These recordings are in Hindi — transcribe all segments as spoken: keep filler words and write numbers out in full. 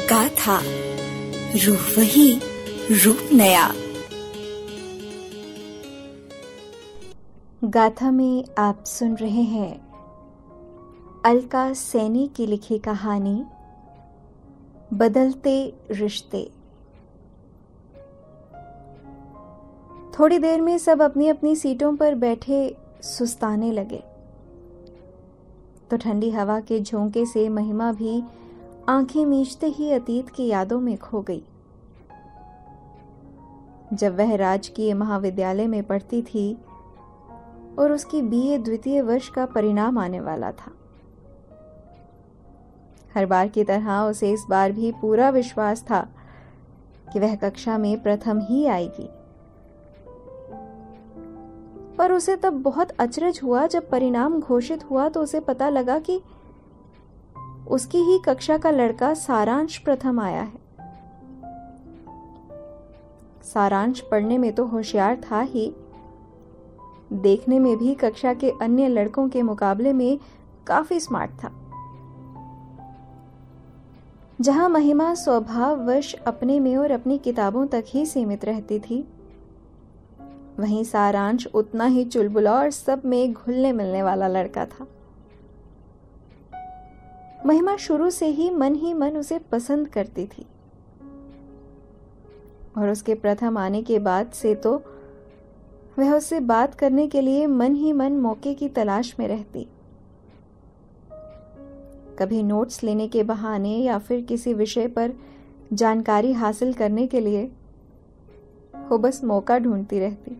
गाथा, रूह वही, रूप नया। गाथा में आप सुन रहे हैं अलका सैनी की लिखी कहानी बदलते रिश्ते। थोड़ी देर में सब अपनी अपनी सीटों पर बैठे सुस्ताने लगे तो ठंडी हवा के झोंके से महिमा भी आंखें मीचते ही अतीत की यादों में खो गई। जब वह राजकीय महाविद्यालय में पढ़ती थी और उसकी बीए द्वितीय वर्ष का परिणाम आने वाला था। हर बार की तरह उसे इस बार भी पूरा विश्वास था कि वह कक्षा में प्रथम ही आएगी, पर उसे तब बहुत अचरज हुआ जब परिणाम घोषित हुआ तो उसे पता लगा कि उसकी ही कक्षा का लड़का सारांश प्रथम आया है। सारांश पढ़ने में तो होशियार था ही, देखने में भी कक्षा के अन्य लड़कों के मुकाबले में काफी स्मार्ट था। जहां महिमा स्वभाववश अपने में और अपनी किताबों तक ही सीमित रहती थी, वहीं सारांश उतना ही चुलबुला और सब में घुलने मिलने वाला लड़का था। महिमा शुरू से ही मन ही मन उसे पसंद करती थी और उसके प्रथम आने के बाद से तो वह उससे बात करने के लिए मन ही मन मौके की तलाश में रहती। कभी नोट्स लेने के बहाने या फिर किसी विषय पर जानकारी हासिल करने के लिए वो बस मौका ढूंढती रहती।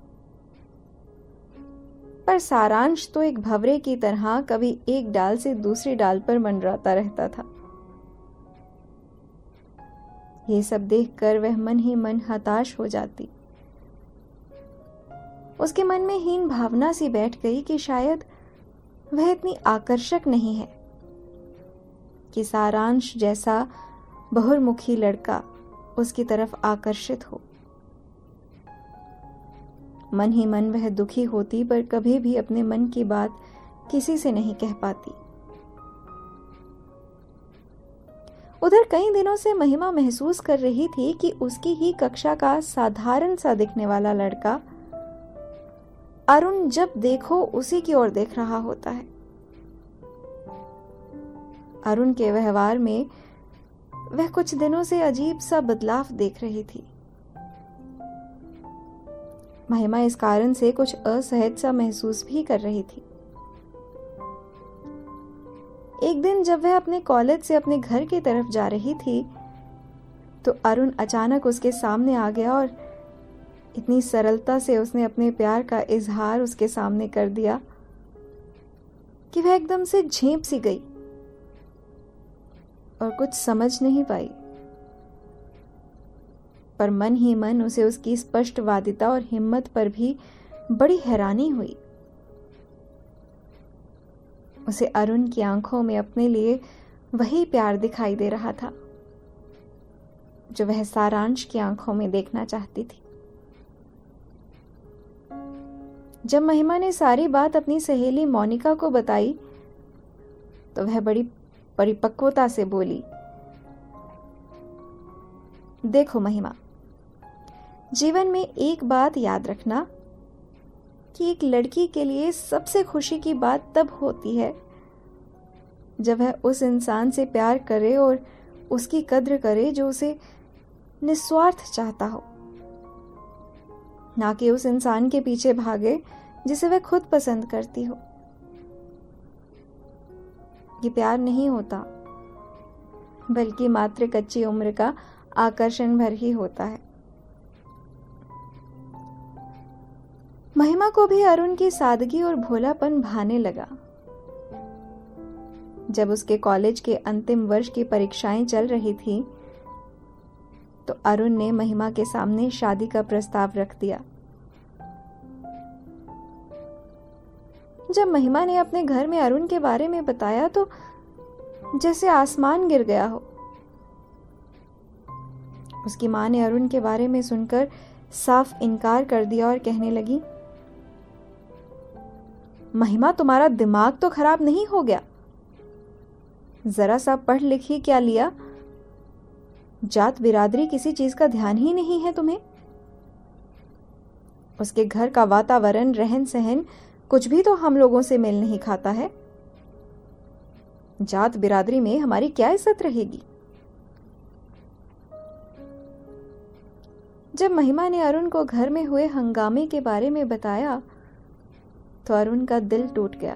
पर सारांश तो एक भंवरे की तरह कभी एक डाल से दूसरी डाल पर मंडराता रहता था। ये सब देखकर वह मन ही मन हताश हो जाती। उसके मन में हीन भावना सी बैठ गई कि शायद वह इतनी आकर्षक नहीं है कि सारांश जैसा बहुमुखी लड़का उसकी तरफ आकर्षित हो। मन ही मन वह दुखी होती, पर कभी भी अपने मन की बात किसी से नहीं कह पाती। उधर कई दिनों से महिमा महसूस कर रही थी कि उसकी ही कक्षा का साधारण सा दिखने वाला लड़का अरुण जब देखो उसी की ओर देख रहा होता है। अरुण के व्यवहार में वह कुछ दिनों से अजीब सा बदलाव देख रही थी। महिमा इस कारण से कुछ असहज सा महसूस भी कर रही थी। एक दिन जब वह अपने कॉलेज से अपने घर की तरफ जा रही थी तो अरुण अचानक उसके सामने आ गया और इतनी सरलता से उसने अपने प्यार का इजहार उसके सामने कर दिया कि वह एकदम से झेंप सी गई और कुछ समझ नहीं पाई। पर मन ही मन उसे उसकी स्पष्टवादिता और हिम्मत पर भी बड़ी हैरानी हुई। उसे अरुण की आंखों में अपने लिए वही प्यार दिखाई दे रहा था जो वह सारांश की आंखों में देखना चाहती थी। जब महिमा ने सारी बात अपनी सहेली मोनिका को बताई तो वह बड़ी परिपक्वता से बोली, देखो महिमा, जीवन में एक बात याद रखना कि एक लड़की के लिए सबसे खुशी की बात तब होती है जब वह उस इंसान से प्यार करे और उसकी कद्र करे जो उसे निस्वार्थ चाहता हो, ना कि उस इंसान के पीछे भागे जिसे वह खुद पसंद करती हो। ये प्यार नहीं होता, बल्कि मात्र कच्ची उम्र का आकर्षण भर ही होता है। महिमा को भी अरुण की सादगी और भोलापन भाने लगा। जब उसके कॉलेज के अंतिम वर्ष की परीक्षाएं चल रही थी तो अरुण ने महिमा के सामने शादी का प्रस्ताव रख दिया। जब महिमा ने अपने घर में अरुण के बारे में बताया तो जैसे आसमान गिर गया हो। उसकी मां ने अरुण के बारे में सुनकर साफ इनकार कर दिया और कहने लगी, महिमा, तुम्हारा दिमाग तो खराब नहीं हो गया? जरा सा पढ़ लिख ही क्या लिया जात बिरादरी किसी चीज का ध्यान ही नहीं है तुम्हें? उसके घर का वातावरण, रहन सहन कुछ भी तो हम लोगों से मेल नहीं खाता है। जात बिरादरी में हमारी क्या इज्जत रहेगी? जब महिमा ने अरुण को घर में हुए हंगामे के बारे में बताया तो अरुण का दिल टूट गया।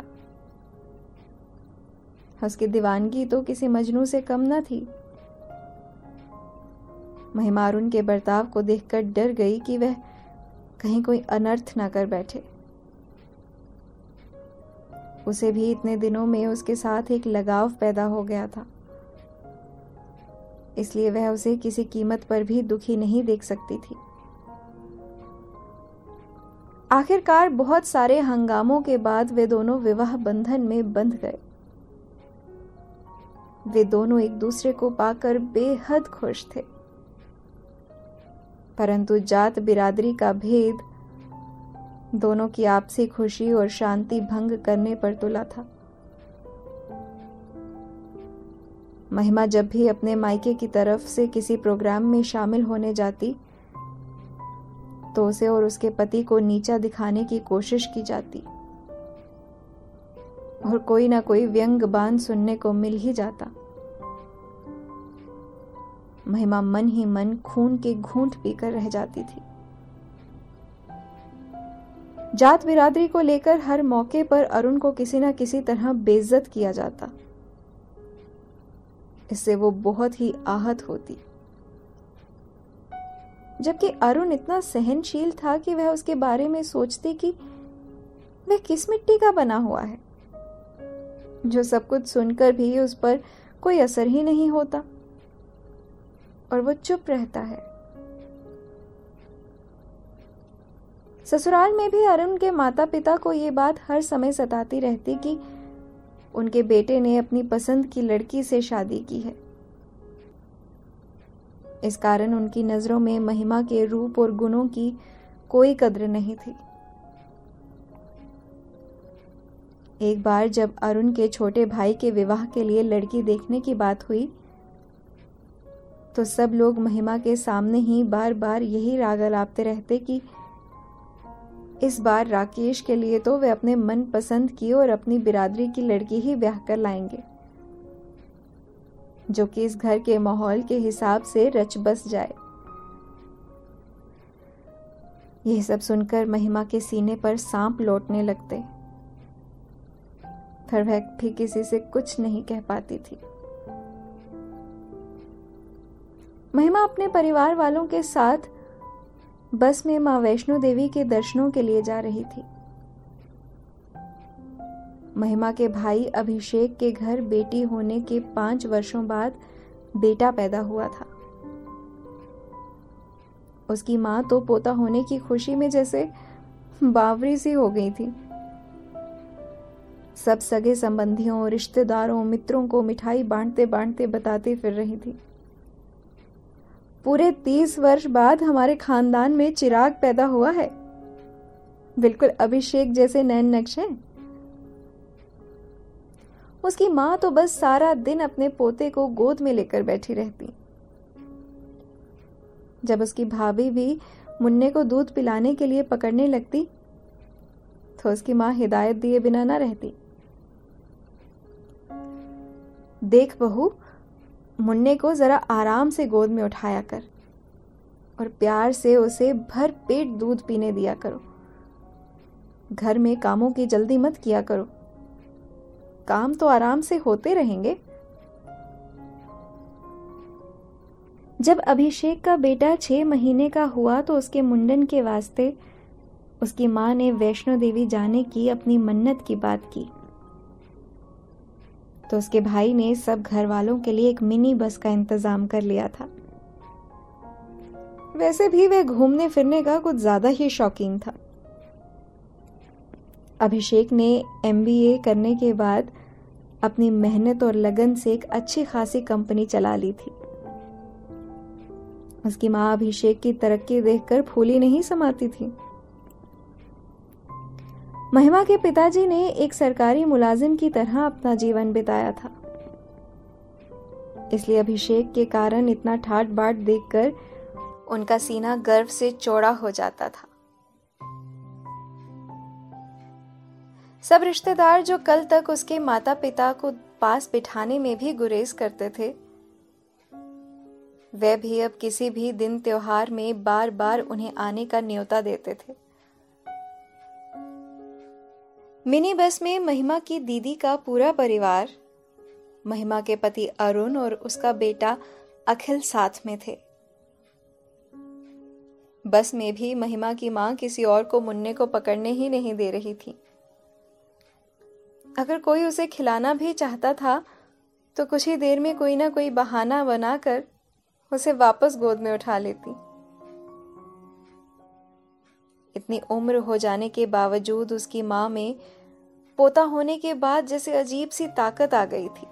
उसकी दीवानगी तो किसी मजनू से कम न थी। महिमा अरुण के बर्ताव को देखकर डर गई कि वह कहीं कोई अनर्थ ना कर बैठे। उसे भी इतने दिनों में उसके साथ एक लगाव पैदा हो गया था, इसलिए वह उसे किसी कीमत पर भी दुखी नहीं देख सकती थी। आखिरकार बहुत सारे हंगामों के बाद वे दोनों विवाह बंधन में बंध गए। वे दोनों एक दूसरे को पाकर बेहद खुश थे, परंतु जात बिरादरी का भेद दोनों की आपसी खुशी और शांति भंग करने पर तुला था। महिमा जब भी अपने मायके की तरफ से किसी प्रोग्राम में शामिल होने जाती तो उसे और उसके पति को नीचा दिखाने की कोशिश की जाती और कोई ना कोई व्यंग बाण सुनने को मिल ही जाता। महिमा मन ही मन खून के घूंट पीकर रह जाती थी। जात बिरादरी को लेकर हर मौके पर अरुण को किसी न किसी तरह बेइज्जत किया जाता। इससे वो बहुत ही आहत होती, जबकि अरुण इतना सहनशील था कि वह उसके बारे में सोचती कि वह किस मिट्टी का बना हुआ है, जो सब कुछ सुनकर भी उस पर कोई असर ही नहीं होता और वो चुप रहता है। ससुराल में भी अरुण के माता पिता को ये बात हर समय सताती रहती कि उनके बेटे ने अपनी पसंद की लड़की से शादी की है। इस कारण उनकी नजरों में महिमा के रूप और गुणों की कोई कद्र नहीं थी। एक बार जब अरुण के छोटे भाई के विवाह के लिए लड़की देखने की बात हुई तो सब लोग महिमा के सामने ही बार बार यही राग अलापते रहते कि इस बार राकेश के लिए तो वे अपने मन पसंद की और अपनी बिरादरी की लड़की ही ब्याह कर लाएंगे, जो कि इस घर के माहौल के हिसाब से रच बस जाए। यह सब सुनकर महिमा के सीने पर सांप लौटने लगते, पर वह भी किसी से कुछ नहीं कह पाती थी। महिमा अपने परिवार वालों के साथ बस में मां वैष्णो देवी के दर्शनों के लिए जा रही थी। महिमा के भाई अभिषेक के घर बेटी होने के पांच वर्षों बाद बेटा पैदा हुआ था। उसकी मां तो पोता होने की खुशी में जैसे बावरी सी हो गई थी। सब सगे संबंधियों, रिश्तेदारों, मित्रों को मिठाई बांटते बांटते बताती फिर रही थी, पूरे तीस वर्ष बाद हमारे खानदान में चिराग पैदा हुआ है, बिल्कुल अभिषेक जैसे नैन नक्श हैं। उसकी मां तो बस सारा दिन अपने पोते को गोद में लेकर बैठी रहती। जब उसकी भाभी भी मुन्ने को दूध पिलाने के लिए पकड़ने लगती तो उसकी मां हिदायत दिए बिना ना रहती। देख बहू, मुन्ने को जरा आराम से गोद में उठाया कर और प्यार से उसे भर पेट दूध पीने दिया करो। घर में कामों की जल्दी मत किया करो, काम तो आराम से होते रहेंगे। जब अभिषेक का बेटा छह महीने का हुआ तो उसके मुंडन के वास्ते उसकी मां ने वैष्णो देवी जाने की अपनी मन्नत की बात की तो उसके भाई ने सब घर वालों के लिए एक मिनी बस का इंतजाम कर लिया था। वैसे भी वह घूमने फिरने का कुछ ज्यादा ही शौकीन था। अभिषेक ने एम बी ए करने के बाद अपनी मेहनत और लगन से एक अच्छी खासी कंपनी चला ली थी। उसकी मां अभिषेक की तरक्की देखकर फूली नहीं समाती थी। महिमा के पिताजी ने एक सरकारी मुलाजिम की तरह अपना जीवन बिताया था। इसलिए अभिषेक के कारण इतना ठाट बाट देखकर उनका सीना गर्व से चौड़ा हो जाता था। सब रिश्तेदार जो कल तक उसके माता पिता को पास बिठाने में भी गुरेज करते थे, वे भी अब किसी भी दिन त्योहार में बार बार उन्हें आने का न्योता देते थे। मिनी बस में महिमा की दीदी का पूरा परिवार, महिमा के पति अरुण और उसका बेटा अखिल साथ में थे। बस में भी महिमा की मां किसी और को मुन्ने को पकड़ने ही नहीं दे रही थी। अगर कोई उसे खिलाना भी चाहता था तो कुछ ही देर में कोई ना कोई बहाना बनाकर उसे वापस गोद में उठा लेती। इतनी उम्र हो जाने के बावजूद उसकी मां में पोता होने के बाद जैसे अजीब सी ताकत आ गई थी।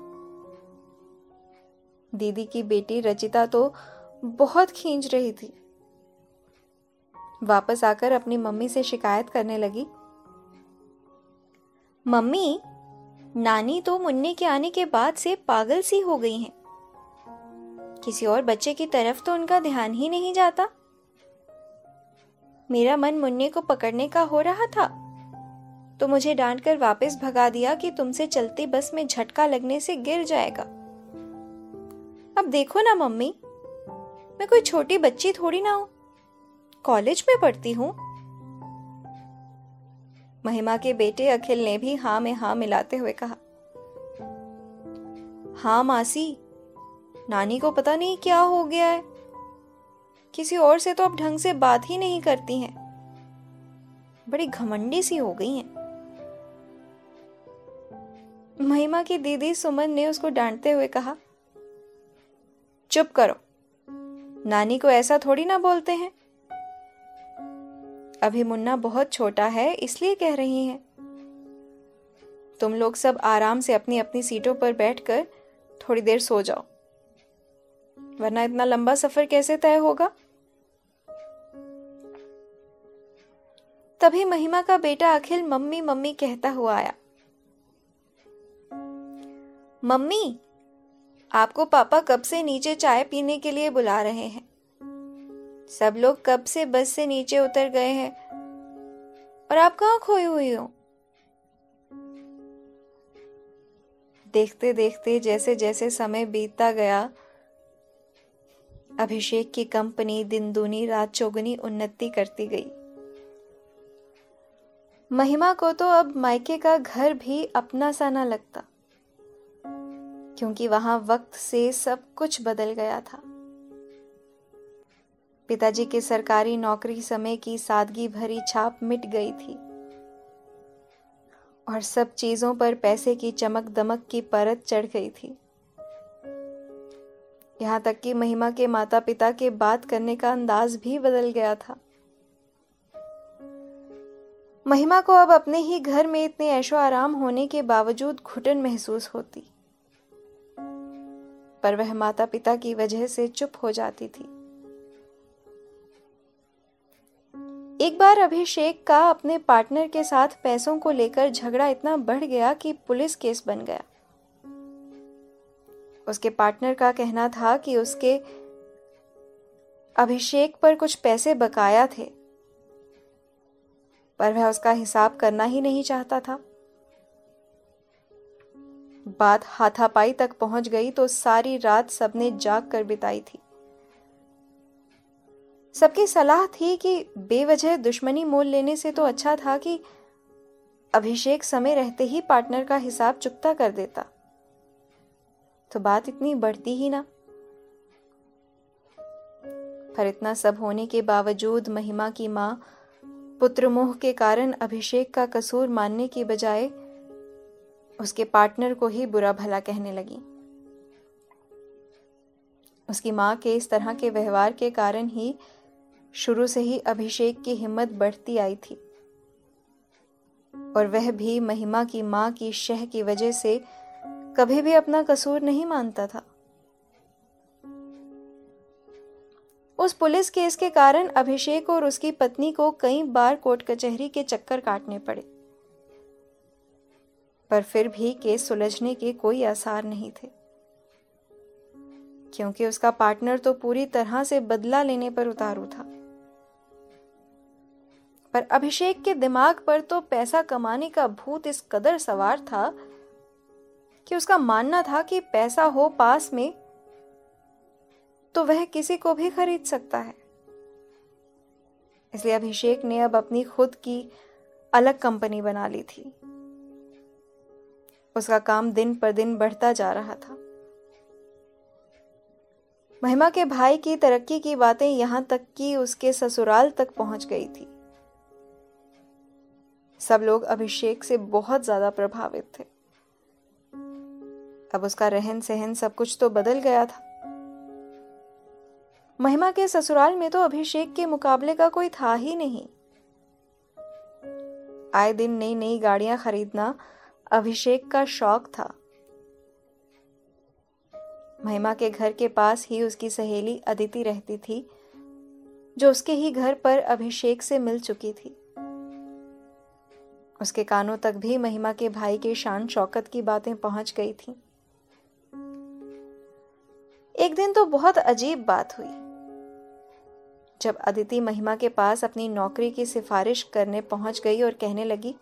दीदी की बेटी रचिता तो बहुत खींच रही थी। वापस आकर अपनी मम्मी से शिकायत करने लगी, मम्मी, नानी तो मुन्ने के आने के बाद से पागल सी हो गई हैं। किसी और बच्चे की तरफ तो उनका ध्यान ही नहीं जाता। मेरा मन मुन्ने को पकड़ने का हो रहा था तो मुझे डांटकर वापस भगा दिया कि तुमसे चलती बस में झटका लगने से गिर जाएगा। अब देखो ना मम्मी, मैं कोई छोटी बच्ची थोड़ी ना हूं, कॉलेज में पढ़ती हूं। महिमा के बेटे अखिल ने भी हाँ में हाँ मिलाते हुए कहा, हाँ मासी, नानी को पता नहीं क्या हो गया है, किसी और से तो अब ढंग से बात ही नहीं करती हैं, बड़ी घमंडी सी हो गई हैं। महिमा की दीदी सुमन ने उसको डांटते हुए कहा, चुप करो, नानी को ऐसा थोड़ी ना बोलते हैं। अभी मुन्ना बहुत छोटा है इसलिए कह रही हैं। तुम लोग सब आराम से अपनी अपनी सीटों पर बैठकर थोड़ी देर सो जाओ, वरना इतना लंबा सफर कैसे तय होगा। तभी महिमा का बेटा अखिल मम्मी मम्मी कहता हुआ आया। मम्मी, आपको पापा कब से नीचे चाय पीने के लिए बुला रहे हैं। सब लोग कब से बस से नीचे उतर गए हैं और आप कहाँ खोई हुई हो। देखते देखते जैसे जैसे समय बीतता गया, अभिषेक की कंपनी दिन दूनी रात चौगुनी उन्नति करती गई। महिमा को तो अब मायके का घर भी अपना सा ना लगता, क्योंकि वहां वक्त से सब कुछ बदल गया था। पिताजी के सरकारी नौकरी समय की सादगी भरी छाप मिट गई थी और सब चीजों पर पैसे की चमक दमक की परत चढ़ गई थी। यहां तक कि महिमा के माता पिता के बात करने का अंदाज भी बदल गया था। महिमा को अब अपने ही घर में इतने ऐशो आराम होने के बावजूद घुटन महसूस होती, पर वह माता पिता की वजह से चुप हो जाती थी। एक बार अभिषेक का अपने पार्टनर के साथ पैसों को लेकर झगड़ा इतना बढ़ गया कि पुलिस केस बन गया। उसके पार्टनर का कहना था कि उसके अभिषेक पर कुछ पैसे बकाया थे, पर वह उसका हिसाब करना ही नहीं चाहता था। बात हाथापाई तक पहुंच गई तो सारी रात सबने जाग कर बिताई थी। सबकी सलाह थी कि बेवजह दुश्मनी मोल लेने से तो अच्छा था कि अभिषेक समय रहते ही पार्टनर का हिसाब चुकता कर देता, तो बात इतनी बढ़ती ही ना। पर इतना सब होने के बावजूद महिमा की मां पुत्र मोह के कारण अभिषेक का कसूर मानने की बजाय उसके पार्टनर को ही बुरा भला कहने लगी। उसकी मां के इस तरह के व्यवहार के कारण ही शुरू से ही अभिषेक की हिम्मत बढ़ती आई थी, और वह भी महिमा की मां की शह की वजह से कभी भी अपना कसूर नहीं मानता था। उस पुलिस केस के कारण अभिषेक और उसकी पत्नी को कई बार कोर्ट कचहरी के चक्कर काटने पड़े, पर फिर भी केस सुलझने के कोई आसार नहीं थे। क्योंकि उसका पार्टनर तो पूरी तरह से बदला लेने पर उतारू था। पर अभिषेक के दिमाग पर तो पैसा कमाने का भूत इस कदर सवार था कि उसका मानना था कि पैसा हो पास में तो वह किसी को भी खरीद सकता है। इसलिए अभिषेक ने अब अपनी खुद की अलग कंपनी बना ली थी। उसका काम दिन पर दिन बढ़ता जा रहा था। महिमा के भाई की तरक्की की बातें यहां तक कि उसके ससुराल तक पहुंच गई थी। सब लोग अभिषेक से बहुत ज्यादा प्रभावित थे। अब उसका रहन सहन सब कुछ तो बदल गया था। महिमा के ससुराल में तो अभिषेक के मुकाबले का कोई था ही नहीं। आए दिन नई नई गाड़ियां खरीदना अभिषेक का शौक था। महिमा के घर के पास ही उसकी सहेली अदिति रहती थी, जो उसके ही घर पर अभिषेक से मिल चुकी थी। उसके कानों तक भी महिमा के भाई के शान शौकत की बातें पहुंच गई थीं। एक दिन तो बहुत अजीब बात हुई। जब अदिति महिमा के पास अपनी नौकरी की सिफारिश करने पहुंच गई और कहने लगी,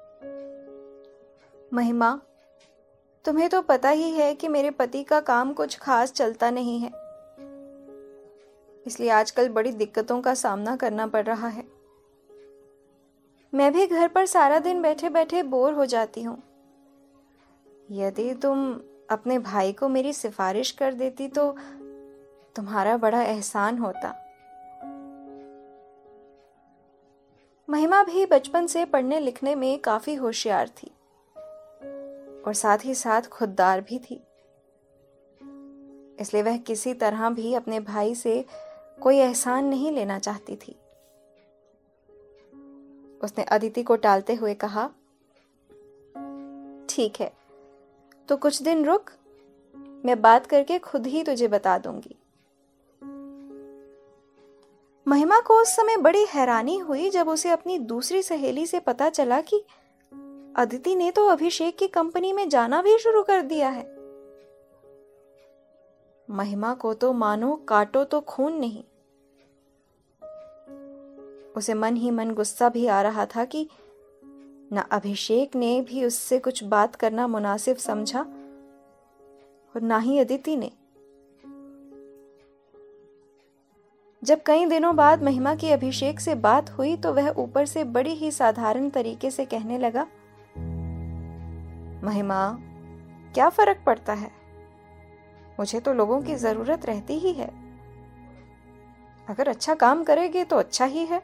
महिमा, तुम्हें तो पता ही है कि मेरे पति का काम कुछ खास चलता नहीं है, इसलिए आजकल बड़ी दिक्कतों का सामना करना पड़ रहा है। मैं भी घर पर सारा दिन बैठे बैठे बोर हो जाती हूँ। यदि तुम अपने भाई को मेरी सिफारिश कर देती तो तुम्हारा बड़ा एहसान होता। महिमा भी बचपन से पढ़ने लिखने में काफी होशियार थी और साथ ही साथ खुददार भी थी। इसलिए वह किसी तरह भी अपने भाई से कोई एहसान नहीं लेना चाहती थी। उसने अदिति को टालते हुए कहा, ठीक है, तो कुछ दिन रुक, मैं बात करके खुद ही तुझे बता दूंगी। महिमा को उस समय बड़ी हैरानी हुई जब उसे अपनी दूसरी सहेली से पता चला कि अदिति ने तो अभिषेक की कंपनी में जाना भी शुरू कर दिया है। महिमा को तो मानो काटो तो खून नहीं। उसे मन ही मन गुस्सा भी आ रहा था कि न अभिषेक ने भी उससे कुछ बात करना मुनासिब समझा और ना ही अदिति ने। जब कई दिनों बाद महिमा की अभिषेक से बात हुई तो वह ऊपर से बड़ी ही साधारण तरीके से कहने लगा, महिमा, क्या फर्क पड़ता है, मुझे तो लोगों की जरूरत रहती ही है। अगर अच्छा काम करेगी तो अच्छा ही है।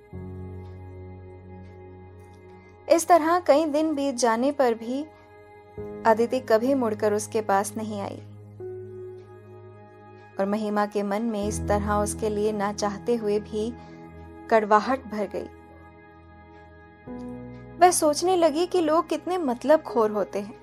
इस तरह कई दिन बीत जाने पर भी अदिति कभी मुड़कर उसके पास नहीं आई और महिमा के मन में इस तरह उसके लिए ना चाहते हुए भी कड़वाहट भर गई। वह सोचने लगी कि लोग कितने मतलब खोर होते हैं।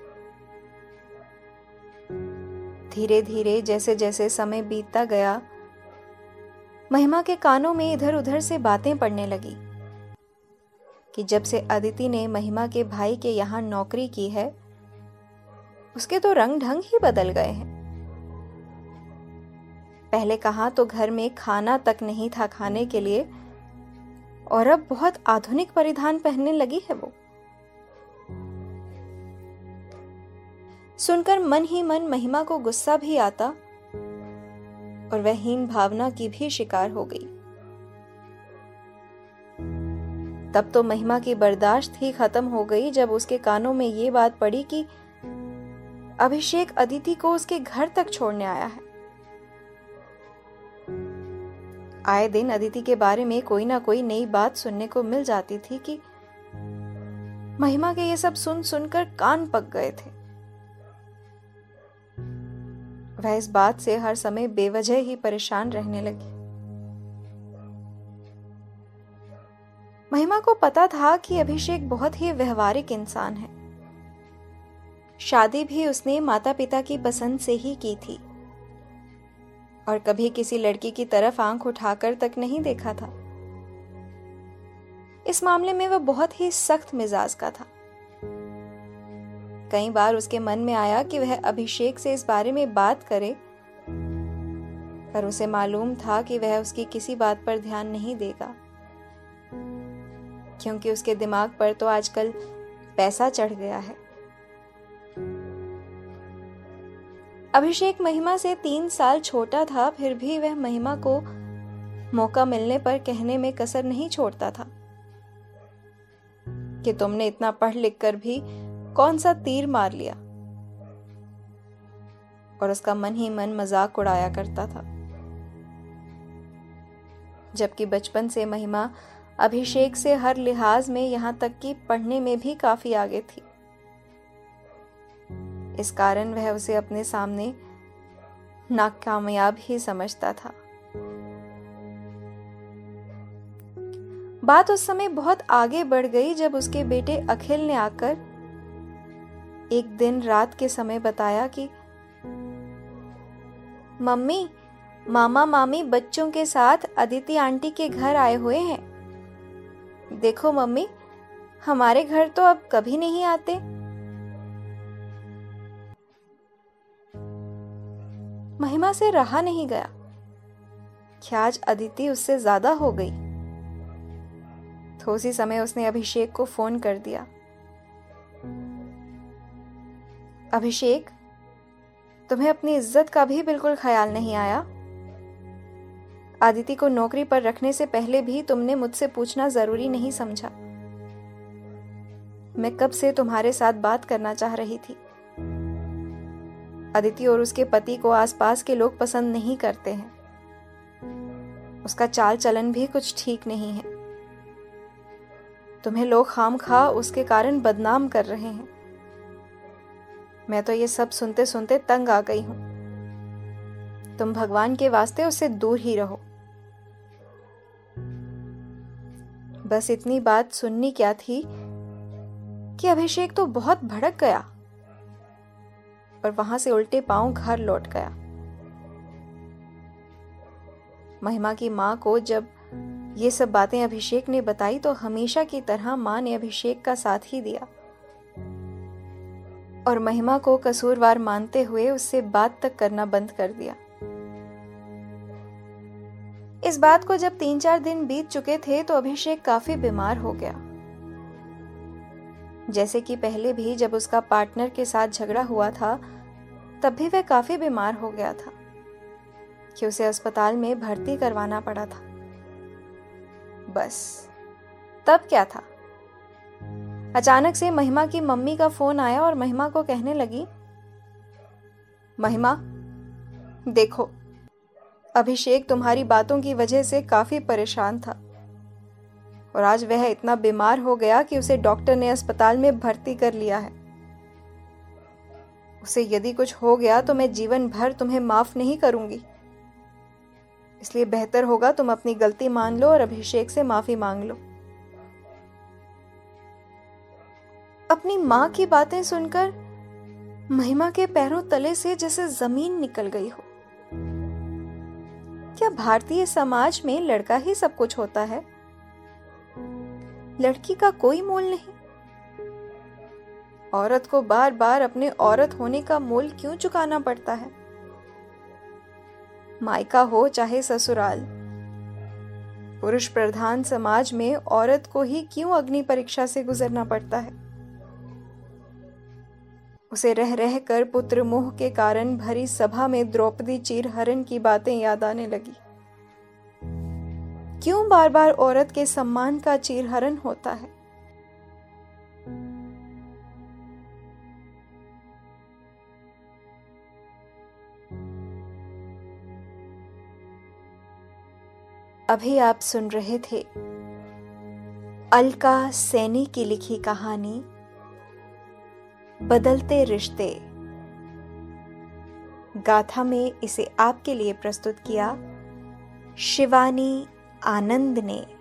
धीरे धीरे जैसे जैसे समय बीतता गया, महिमा के कानों में इधर उधर से बातें पड़ने लगी कि जब से अदिति ने महिमा के भाई के यहाँ नौकरी की है, उसके तो रंग ढंग ही बदल गए हैं। पहले कहाँ तो घर में खाना तक नहीं था खाने के लिए और अब बहुत आधुनिक परिधान पहनने लगी है वो। सुनकर मन ही मन महिमा को गुस्सा भी आता और वह हीन भावना की भी शिकार हो गई। तब तो महिमा की बर्दाश्त ही खत्म हो गई जब उसके कानों में ये बात पड़ी कि अभिषेक अदिति को उसके घर तक छोड़ने आया है। आए दिन अदिति के बारे में कोई ना कोई नई बात सुनने को मिल जाती थी कि महिमा के ये सब सुन सुनकर कान पक गए थे। वह इस बात से हर समय बेवजह ही परेशान रहने लगी। महिमा को पता था कि अभिषेक बहुत ही व्यवहारिक इंसान है। शादी भी उसने माता पिता की पसंद से ही की थी और कभी किसी लड़की की तरफ आंख उठाकर तक नहीं देखा था। इस मामले में वह बहुत ही सख्त मिजाज का था। कई बार उसके मन में आया कि वह अभिषेक से इस बारे में बात करे, पर उसे मालूम था कि वह उसकी किसी बात पर ध्यान नहीं देगा, क्योंकि उसके दिमाग पर तो आजकल पैसा चढ़ गया है। अभिषेक महिमा से तीन साल छोटा था, फिर भी वह महिमा को मौका मिलने पर कहने में कसर नहीं छोड़ता था कि तुमने इतना पढ़ लिख कर भी कौन सा तीर मार लिया, और उसका मन ही मन मजाक उड़ाया करता था। जबकि बचपन से महिमा अभिषेक से हर लिहाज में, यहां तक कि पढ़ने में भी काफी आगे थी। इस कारण वह उसे अपने सामने नाकामयाब ही समझता था। बात उस समय बहुत आगे बढ़ गई जब उसके बेटे अखिल ने आकर एक दिन रात के समय बताया कि मम्मी, मामा मामी बच्चों के साथ अदिति आंटी के घर आए हुए हैं। देखो मम्मी, हमारे घर तो अब कभी नहीं आते। महिमा से रहा नहीं गया कि आज अदिति उससे ज्यादा हो गई। तो उसी समय उसने अभिषेक को फोन कर दिया। अभिषेक, तुम्हें अपनी इज्जत का भी बिल्कुल ख्याल नहीं आया। आदिति को नौकरी पर रखने से पहले भी तुमने मुझसे पूछना जरूरी नहीं समझा। मैं कब से तुम्हारे साथ बात करना चाह रही थी। अदिति और उसके पति को आसपास के लोग पसंद नहीं करते हैं। उसका चाल चलन भी कुछ ठीक नहीं है। तुम्हें लोग खामखा उसके कारण बदनाम कर रहे हैं। मैं तो ये सब सुनते सुनते तंग आ गई हूं। तुम भगवान के वास्ते उससे दूर ही रहो। बस इतनी बात सुननी क्या थी कि अभिषेक तो बहुत भड़क गया और वहां से उल्टे पांव घर लौट गया। महिमा की मां को जब ये सब बातें अभिषेक ने बताई तो हमेशा की तरह मां ने अभिषेक का साथ ही दिया और महिमा को कसूरवार मानते हुए उससे बात तक करना बंद कर दिया। इस बात को जब तीन चार दिन बीत चुके थे तो अभिषेक काफी बीमार हो गया। जैसे कि पहले भी जब उसका पार्टनर के साथ झगड़ा हुआ था तब भी वह काफी बीमार हो गया था कि उसे अस्पताल में भर्ती करवाना पड़ा था। बस तब क्या था, अचानक से महिमा की मम्मी का फोन आया और महिमा को कहने लगी, महिमा देखो, अभिषेक तुम्हारी बातों की वजह से काफी परेशान था और आज वह इतना बीमार हो गया कि उसे डॉक्टर ने अस्पताल में भर्ती कर लिया है। उसे यदि कुछ हो गया तो मैं जीवन भर तुम्हें माफ नहीं करूंगी। इसलिए बेहतर होगा तुम अपनी गलती मान लो और अभिषेक से माफी मांग लो। अपनी मां की बातें सुनकर महिमा के पैरों तले से जैसे जमीन निकल गई हो। क्या भारतीय समाज में लड़का ही सब कुछ होता है? लड़की का कोई मोल नहीं? औरत को बार बार अपने औरत होने का मोल क्यों चुकाना पड़ता है? मायका हो चाहे ससुराल, पुरुष प्रधान समाज में औरत को ही क्यों अग्नि परीक्षा से गुजरना पड़ता है? उसे रह रह कर पुत्र मोह के कारण भरी सभा में द्रौपदी चीरहरण की बातें याद आने लगी। क्यों बार बार औरत के सम्मान का चीरहरण होता है? अभी आप सुन रहे थे अलका सैनी की लिखी कहानी बदलते रिश्ते। गाथा में इसे आपके लिए प्रस्तुत किया शिवानी आनंद ने।